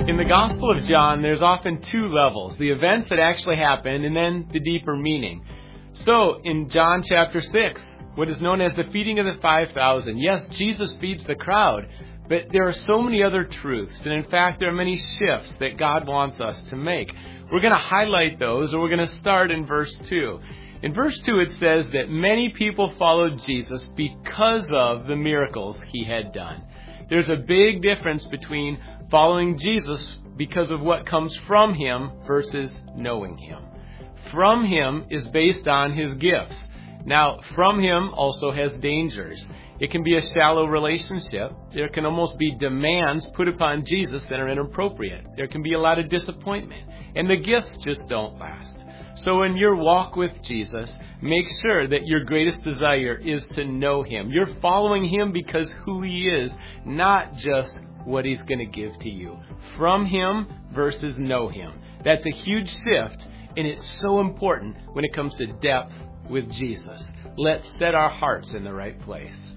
In the Gospel of John, there's often two levels, the events that actually happened and then the deeper meaning. So, in John chapter 6, what is known as the feeding of the 5,000, yes, Jesus feeds the crowd, but there are so many other truths, and in fact, there are many shifts that God wants us to make. We're going to highlight those, or we're going to start in verse 2. In verse 2, it says that many people followed Jesus because of the miracles he had done. There's a big difference between following Jesus because of what comes from him versus knowing him. From him is based on his gifts. Now, from him also has dangers. It can be a shallow relationship. There can almost be demands put upon Jesus that are inappropriate. There can be a lot of disappointment. And the gifts just don't last. So in your walk with Jesus, make sure that your greatest desire is to know him. You're following him because who he is, not just what he's going to give to you. From him versus know him. That's a huge shift, and it's so important when it comes to depth with Jesus. Let's set our hearts in the right place.